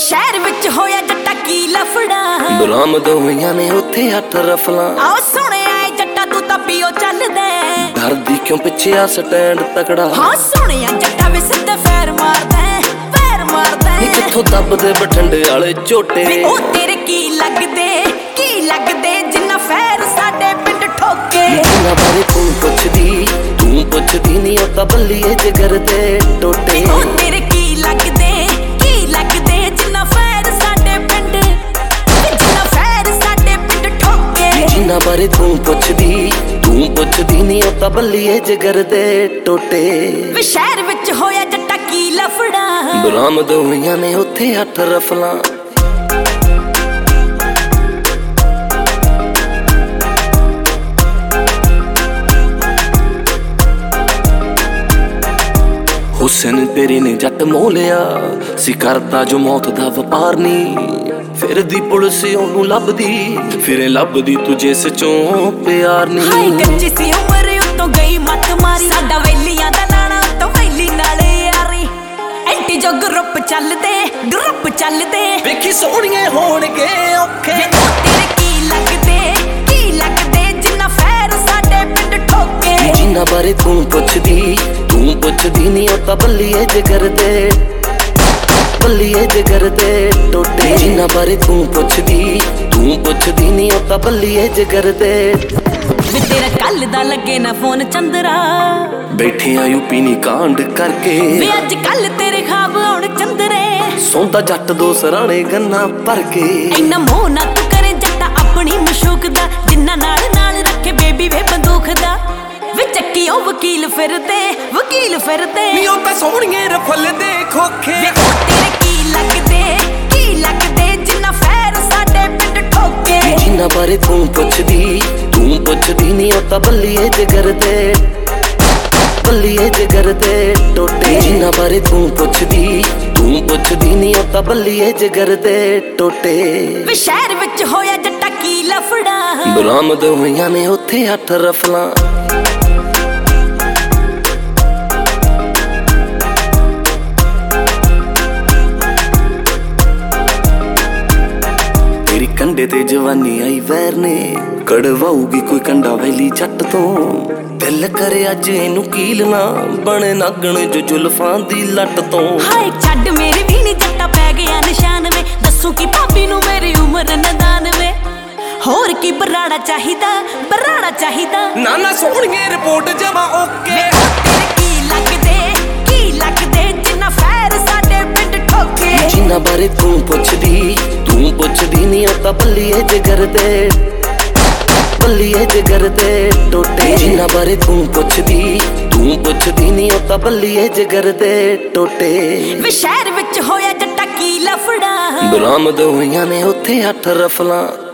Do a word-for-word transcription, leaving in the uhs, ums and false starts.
शहर विच होया जट्टा की लफड़ा बरामद होईयां ने उत्थे अठ रफलां आओ सुने आए जट्टा तू तां पियो चलदे डरदी क्यों पिछे आ स्टैंड तकड़ा हाँ सुने जट्टा वे सिद्धे फैर मारदे फैर मारदे किथों दबदे बठंडे वाले झोटे ओ तेरे की लगदे की लगदे जिन्ना फैर साडे पिंड ठोके जिन्ना बारे तू पुछदी तू पुछदी नहीं ओ तां बल्लीए जिगर दे टोटे ओ तेरे की लगदे की लगदे जिन्ना फैर साडे पिंड जिन्ना फैर साडे पिंड ठोके जिन्ना बारे तू पुछदी तू पुछदी नहीं ओ तां बल्लीए जिगर दे टोटे वे शहर विच होया जट्टा की लफड़ा बरामद होईयां ने उत्थे अठ रफलां हुसैन तेरे ने जट मोह लिया सी करता जो मौत दा वपार नी फिर दी पुलिस ओनू लभदी फिर लभदी तुझे सचों प्यार नी हाय कच्ची सी उम्र उतों गई मत मारी साडा वेलियां दा लाना तो वेली नाले यारी एंटी जो ग्रुप चलदे ग्रुप चलदे वेखी सोहणिए होणगे औखे तेरे की लगदे की लगदे जिन्ना फैर साडे पिंड ठोके जिन्ना बारे तू पुछदी तू पुछदी नहीं ओ तां बल्लीए जिगर दे बल्लीए जिगर दे टोटे जिन्ना बारे तू पुछदी तू पुछदी नहीं ओ तां बल्लीए जिगर दे वे तेरा कल दा लगे ना फोन चंदरा बैठे आ यूपी नी कांड करके वे अज कल तेरे खाब आउण चंदरे सौंदा जट दो सराणे गन्ना भर के इन्ना मोह ना तू करे जट्टा अपनी मशूक दा जिन्ना नाल नाल रखे बेबी वे बंदूक दा वे चक्की ओ वकील फिरदे वकील फिरदे नी ओ तां सोहणिए रफल दे खोखे वे ओ तेरे की लगदे की लगदे जिन्ना फैर साडे पिंड ठोके जिन्ना बारे तू पुछदी तू पुछदी नहीं ओ तां बल्लीए जिगर दे बल्लीए जिगर दे टोटे जिन्ना बारे तू पुछदी तू पुछदी नहीं ओ तां बल्लीए जिगर दे टोटे वे शहर विच होया जट्टा की लफड़ा बरामद होईयां ने उत्थे अठ रफलां कंडे ते जवानी आई वैर ने कड़वाऊगी कोई कंडा वैली जट तो दिल करे अज इनू कीलना बने नागण जो जुल्फां दी लट तो हाय छड्ड मेरे भी नी जट्टा पै गया निशान वे दसू की भाभी नू मेरी उम्र नदान वे होर की बराड़ा चाहिदा बराड़ा चाहिदा ना ना सोहणिए रिपोर्ट जमा ओके तेरे की लगदे की लगदे जिन्ना फैर साडे पिंड ठोके जिन्ना बारे तू पुछदी तू पुछदी नहीं ओ तां बल्लीए जिगर दे बल्लीए जिगर दे टोटे जिन्ना बारे तू पुछदी तू पुछदी नहीं ओ तां बल्लीए जिगर दे टोटे वे शहर विच होया जट्टा की लफड़ा बरामद होईयां ने उत्थे अठ रफलां